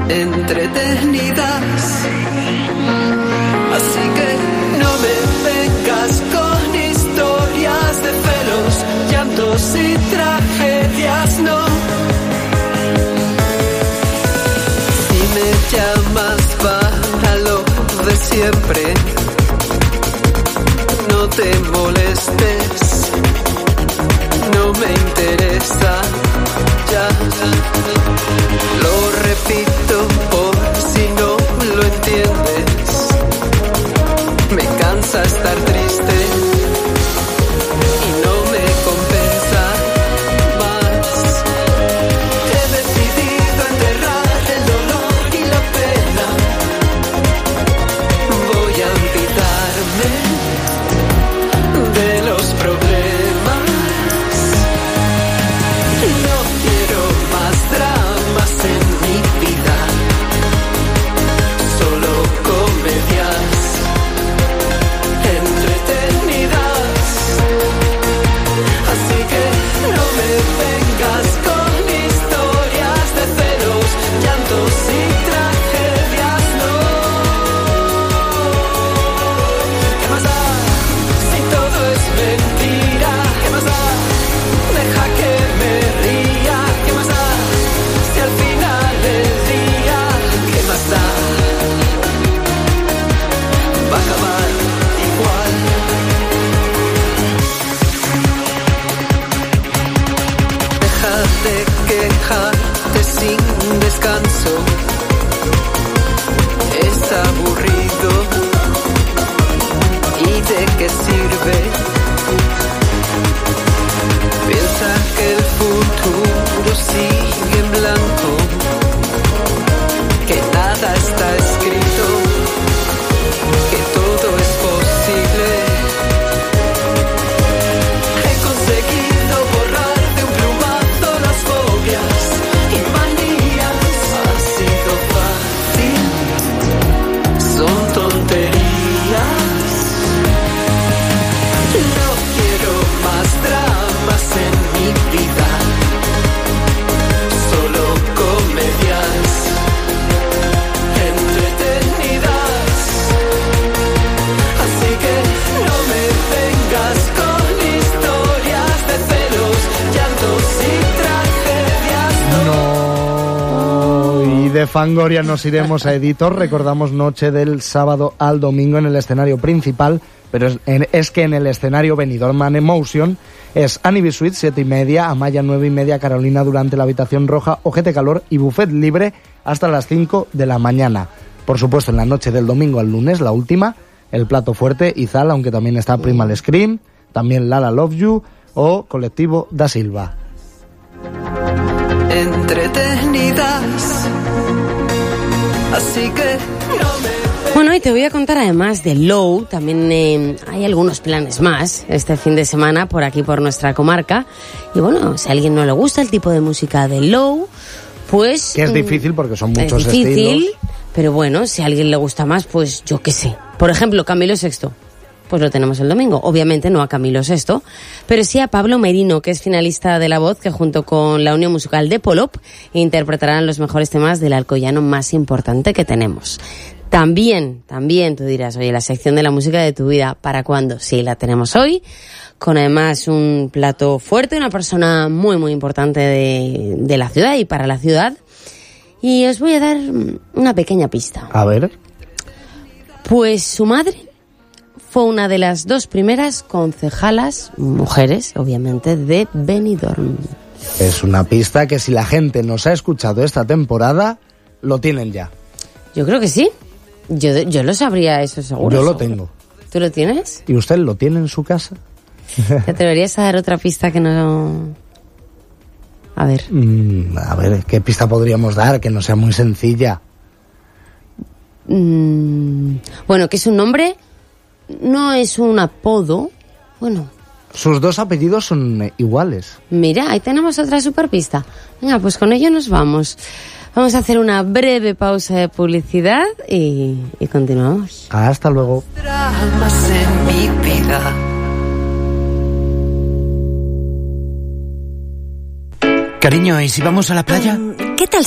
entretenidas. Así que no me vengas con historias de celos, llantos y tragedias, no. Si me llamas para lo de siempre, no te molestes, no me interesa, ya. Lo repito por si no lo entiendes, me cansa estar triste y no me compensa más. He decidido enterrar el dolor y la pena, voy a olvidarme de los problemas. No quiero más dramas en mi vida, solo comedias entretenidas. Así que no me vengas con historias de celos, llantos y tragedias, no. ¿Qué más da si todo es mentira? ¿Qué más da? Deja que me ría. ¿Qué más da si al final del día, qué más da? Va a acabar igual. Deja de quejarte sin descanso, es aburrido. ¿Y de qué sirve? Piensa que el futuro sigue en blanco, que nada está escrito, que todo es posible. He conseguido borrar de un plumazo las fobias y manías. Ha sido fácil, son tonterías. No quiero más dramas en mi vida, solo comedias entretenidas. Así que no me vengas con historias de celos, llantos y tragedias, no. Y de Fangoria nos iremos a Editor. Recordamos noche del sábado al domingo en el escenario principal, pero es que en el escenario Benidorm Emotion es Annie Suite 7:30, Amaya 9:30, Carolina Durante, La Habitación Roja, Ojete Calor y buffet libre hasta las 5 de la mañana. Por supuesto, en la noche del domingo al lunes, la última, el plato fuerte Izal, aunque también está Primal Scream, también Lala Love You o Colectivo da Silva. entretenidas. Así que no me... Bueno, y te voy a contar además de Low, también hay algunos planes más este fin de semana por aquí, por nuestra comarca. Y bueno, si a alguien no le gusta el tipo de música de Low, pues... Que es difícil porque son muchos estilos. Es difícil, pero bueno, si a alguien le gusta más, pues yo qué sé. Por ejemplo, Camilo VI, pues lo tenemos el domingo. Obviamente no a Camilo VI, pero sí a Pablo Merino, que es finalista de La Voz, que junto con la Unión Musical de Polop interpretarán los mejores temas del alcoyano más importante que tenemos. También tú dirás, oye, la sección de la música de tu vida, ¿para cuándo? Sí, la tenemos hoy, con además un plato fuerte, una persona muy, muy importante de la ciudad y para la ciudad. Y os voy a dar una pequeña pista. A ver. Pues su madre fue una de las 2 primeras concejalas, mujeres, obviamente, de Benidorm. Es una pista que si la gente nos ha escuchado esta temporada, lo tienen ya. Yo creo que sí. Yo lo sabría, eso seguro. Yo lo tengo. ¿Tú lo tienes? ¿Y usted lo tiene en su casa? ¿Te atreverías a dar otra pista que no...? A ver. A ver, ¿qué pista podríamos dar que no sea muy sencilla? Bueno, que es un nombre, no es un apodo. Bueno. Sus 2 apellidos son iguales. Mira, ahí tenemos otra super pista. Venga, pues con ello nos vamos. Vamos a hacer una breve pausa de publicidad y continuamos. Hasta luego. Dramas en mi vida. Cariño, ¿y si vamos a la playa? ¿Qué tal